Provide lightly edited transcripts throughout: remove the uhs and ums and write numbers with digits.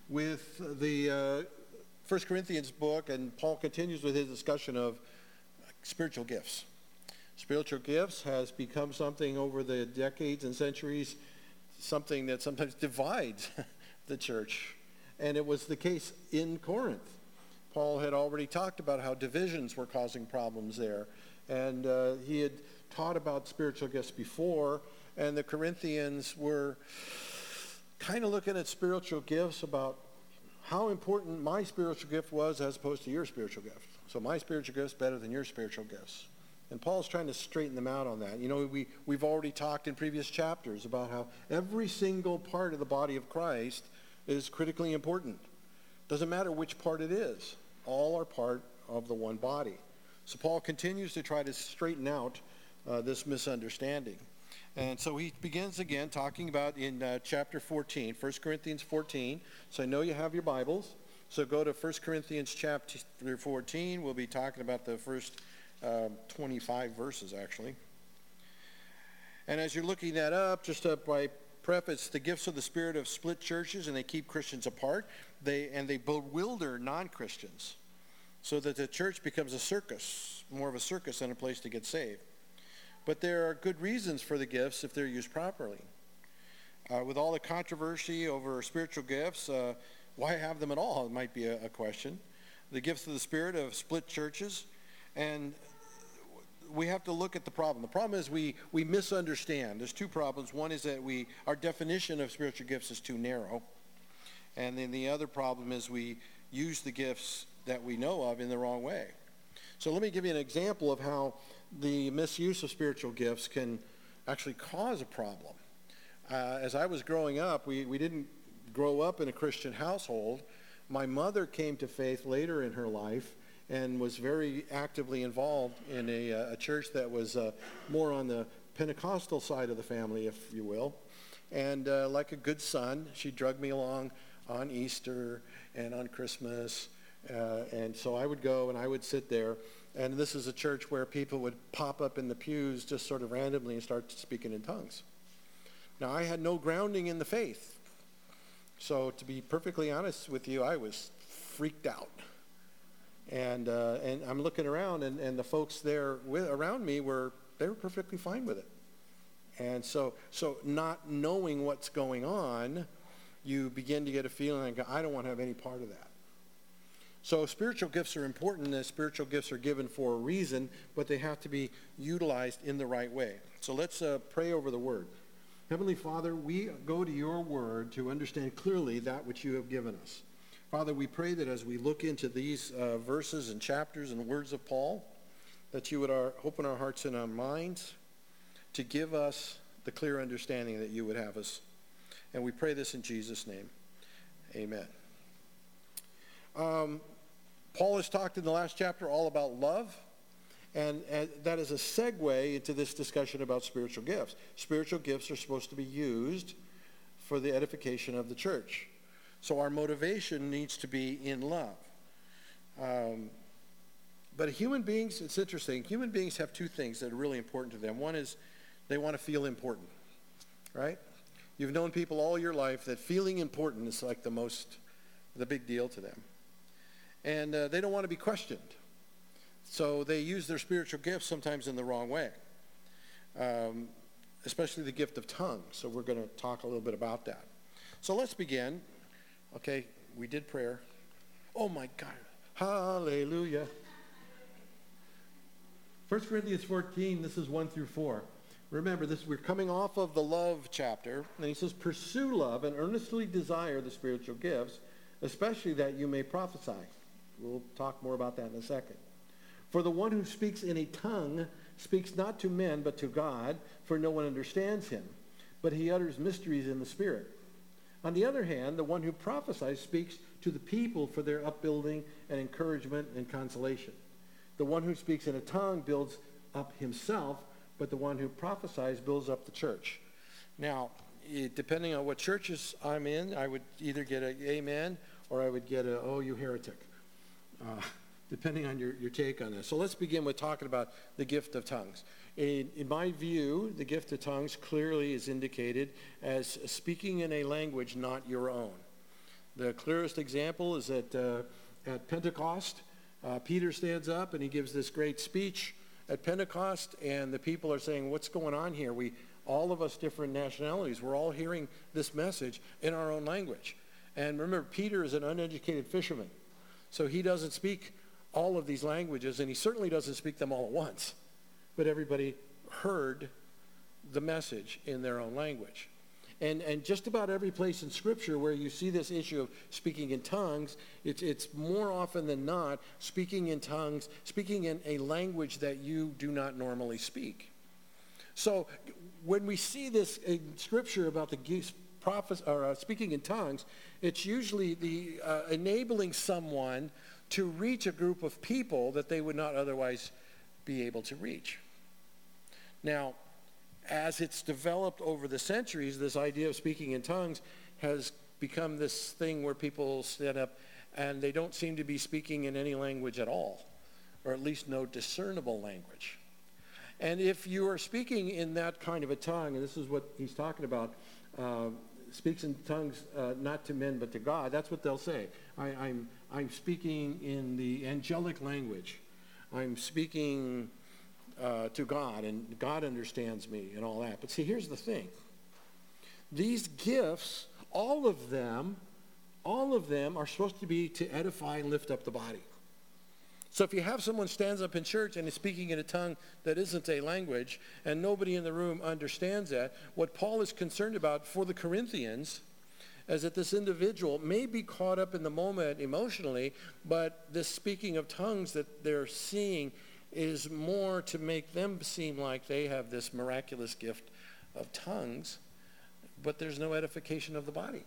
with the 1 Corinthians book, and Paul continues with his discussion of spiritual gifts. Spiritual gifts has become something over the decades and centuries, something that sometimes divides the church. And it was the case in Corinth. Paul had already talked about how divisions were causing problems there. And he had taught about spiritual gifts before, and the Corinthians were kind of looking at spiritual gifts about how important my spiritual gift was as opposed to your spiritual gift. So my spiritual gift's better than your spiritual gifts. And Paul's trying to straighten them out on that. You know, we've already talked in previous chapters about how every single part of the body of Christ is critically important. Doesn't matter which part it is. All are part of the one body. So Paul continues to try to straighten out this misunderstanding. And so he begins again talking about in chapter 14, 1 Corinthians 14. So I know you have your Bibles. So go to 1 Corinthians chapter 14. We'll be talking about the first 25 verses, actually. And as you're looking that up, just by preface, the gifts of the Spirit have split churches, and they keep Christians apart. They bewilder non-Christians, so that the church becomes a circus, more of a circus than a place to get saved. But there are good reasons for the gifts if they're used properly. With all the controversy over spiritual gifts, why have them at all? It might be a question. The gifts of the Spirit have split churches, and we have to look at the problem. The problem is we misunderstand. There's two problems. One is that our definition of spiritual gifts is too narrow. And then the other problem is we use the gifts that we know of in the wrong way. So let me give you an example of how the misuse of spiritual gifts can actually cause a problem. As I was growing up, we didn't grow up in a Christian household. My mother came to faith later in her life and was very actively involved in a church that was more on the Pentecostal side of the family, if you will. And like a good son, she drugged me along on Easter and on Christmas. And so I would go and I would sit there. And this is a church where people would pop up in the pews just sort of randomly and start speaking in tongues. Now, I had no grounding in the faith. So to be perfectly honest with you, I was freaked out. And I'm looking around, and the folks there around me they were perfectly fine with it. And so not knowing what's going on, you begin to get a feeling like, I don't want to have any part of that. So spiritual gifts are important, and spiritual gifts are given for a reason, but they have to be utilized in the right way. So let's pray over the Word. Heavenly Father, we go to your Word to understand clearly that which you have given us. Father, we pray that as we look into these verses and chapters and words of Paul, that you would open our hearts and our minds to give us the clear understanding that you would have us. And we pray this in Jesus' name. Amen. Paul has talked in the last chapter all about love, and that is a segue into this discussion about spiritual gifts. Spiritual gifts are supposed to be used for the edification of the church. So our motivation needs to be in love. But human beings, it's interesting, human beings have two things that are really important to them. One is they want to feel important, right? You've known people all your life that feeling important is like the big deal to them. And they don't want to be questioned. So they use their spiritual gifts sometimes in the wrong way, especially the gift of tongues. So we're going to talk a little bit about that. So let's begin. Okay, we did prayer. Oh my God. Hallelujah. 1 Corinthians 14, this is 1 through 4. Remember, we're coming off of the love chapter, and he says, pursue love and earnestly desire the spiritual gifts, especially that you may prophesy. We'll talk more about that in a second. For the one who speaks in a tongue speaks not to men, but to God, for no one understands him. But he utters mysteries in the Spirit. On the other hand, the one who prophesies speaks to the people for their upbuilding and encouragement and consolation. The one who speaks in a tongue builds up himself, but the one who prophesies builds up the church. Now, depending on what churches I'm in, I would either get an amen or I would get a, oh, you heretic, depending on your take on this. So let's begin with talking about the gift of tongues. In my view, the gift of tongues clearly is indicated as speaking in a language not your own. The clearest example is at Pentecost. Peter stands up and he gives this great speech at Pentecost, and the people are saying, what's going on here? All of us different nationalities, we're all hearing this message in our own language. And remember, Peter is an uneducated fisherman, so he doesn't speak all of these languages, and he certainly doesn't speak them all at once. But everybody heard the message in their own language. And just about every place in Scripture where you see this issue of speaking in tongues, it's more often than not speaking in tongues, speaking in a language that you do not normally speak. So when we see this in Scripture about the speaking in tongues, it's usually the enabling someone to reach a group of people that they would not otherwise be able to reach. Now, as it's developed over the centuries, this idea of speaking in tongues has become this thing where people stand up and they don't seem to be speaking in any language at all, or at least no discernible language. And if you are speaking in that kind of a tongue, and this is what he's talking about, speaks in tongues not to men but to God, that's what they'll say. I'm speaking in the angelic language. I'm speaking to God, and God understands me and all that. But see, here's the thing. These gifts, all of them are supposed to be to edify and lift up the body. So if you have someone stands up in church and is speaking in a tongue that isn't a language, and nobody in the room understands that, what Paul is concerned about for the Corinthians is that this individual may be caught up in the moment emotionally, but this speaking of tongues that they're seeing is more to make them seem like they have this miraculous gift of tongues, but there's no edification of the body.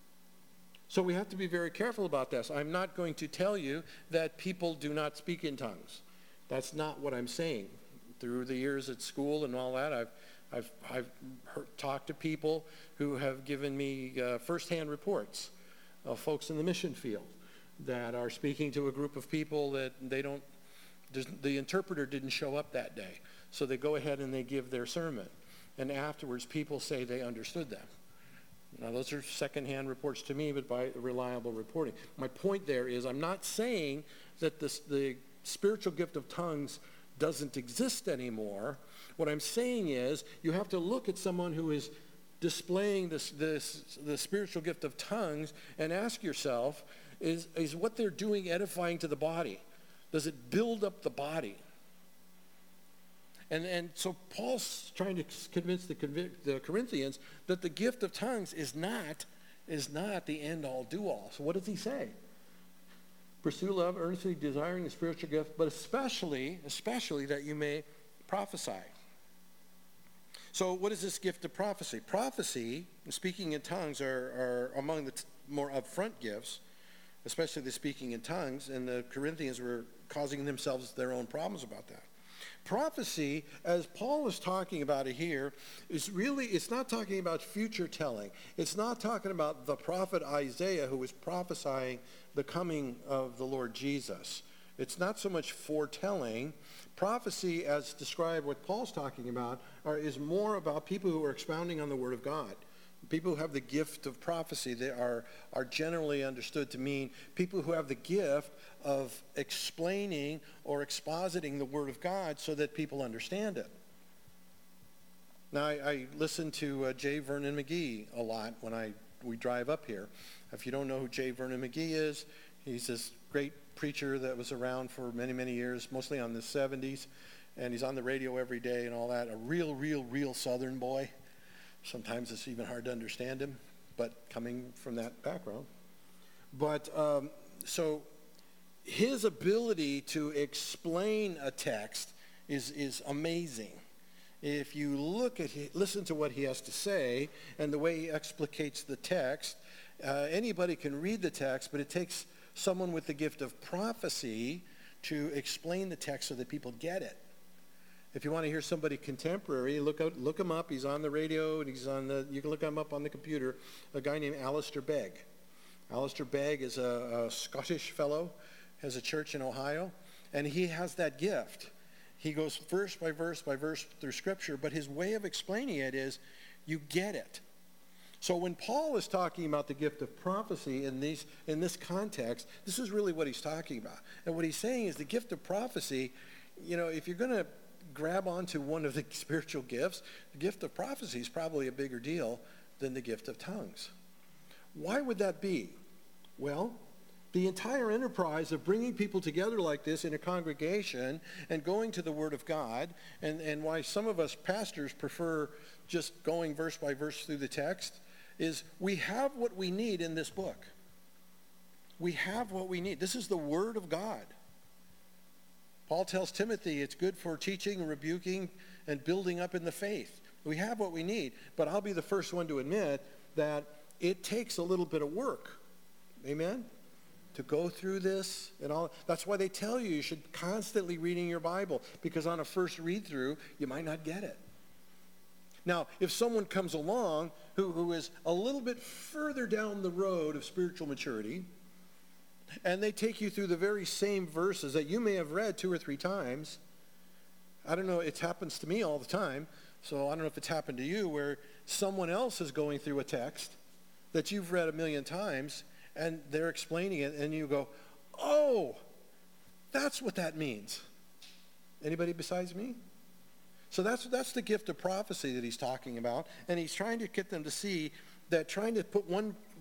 So we have to be very careful about this. I'm not going to tell you that people do not speak in tongues. That's not what I'm saying. Through the years at school and all that, I've talked to people who have given me firsthand reports of folks in the mission field that are speaking to a group of people that the interpreter didn't show up that day. So they go ahead and they give their sermon. And afterwards, people say they understood them. Now, those are secondhand reports to me, but by reliable reporting. My point there is I'm not saying that the spiritual gift of tongues doesn't exist anymore. What I'm saying is you have to look at someone who is displaying the spiritual gift of tongues and ask yourself, is what they're doing edifying to the body? Does it build up the body? And so Paul's trying to convince the Corinthians that the gift of tongues is not the end-all, do-all. So what does he say? Pursue love, earnestly desiring the spiritual gift, but especially that you may prophesy. So what is this gift of prophecy? Prophecy and speaking in tongues are among the more upfront gifts, especially the speaking in tongues, and the Corinthians were causing themselves their own problems about that. Prophecy, as Paul is talking about it here, it's not talking about future telling. It's not talking about the prophet Isaiah who was prophesying the coming of the Lord Jesus. It's not so much foretelling. Prophecy, as described what Paul's talking about, is more about people who are expounding on the Word of God. People who have the gift of prophecy, they are generally understood to mean people who have the gift of explaining or expositing the Word of God so that people understand it. Now, I listen to J. Vernon McGee a lot when we drive up here. If you don't know who J. Vernon McGee is, he's this great preacher that was around for many, many years, mostly on the 70s, and he's on the radio every day and all that. A real Southern boy. Sometimes it's even hard to understand him, but coming from that background. But so his ability to explain a text is amazing. If you listen to what he has to say and the way he explicates the text, anybody can read the text, but it takes someone with the gift of prophecy to explain the text so that people get it. If you want to hear somebody contemporary, look him up. He's on the radio, and you can look him up on the computer. A guy named Alistair Begg. Alistair Begg is a Scottish fellow, has a church in Ohio, and he has that gift. He goes verse by verse by verse through Scripture, but his way of explaining it is, you get it. So when Paul is talking about the gift of prophecy in this context, this is really what he's talking about. And what he's saying is the gift of prophecy, if you're going to grab onto one of the spiritual gifts, the gift of prophecy is probably a bigger deal than the gift of tongues. Why would that be? Well, the entire enterprise of bringing people together like this in a congregation and going to the Word of God, and why some of us pastors prefer just going verse by verse through the text, is we have what we need in this book. We have what we need. This is the Word of God. Paul tells Timothy it's good for teaching, rebuking, and building up in the faith. We have what we need, but I'll be the first one to admit that it takes a little bit of work. Amen? To go through this and all. That's why they tell you should constantly reading your Bible, because on a first read through, you might not get it. Now, if someone comes along who is a little bit further down the road of spiritual maturity, and they take you through the very same verses that you may have read 2 or 3 times, I don't know, it happens to me all the time, so I don't know if it's happened to you, where someone else is going through a text that you've read 1,000,000 times, and they're explaining it, and you go, oh, that's what that means. Anybody besides me? So that's the gift of prophecy that he's talking about, and he's trying to get them to see that trying to put one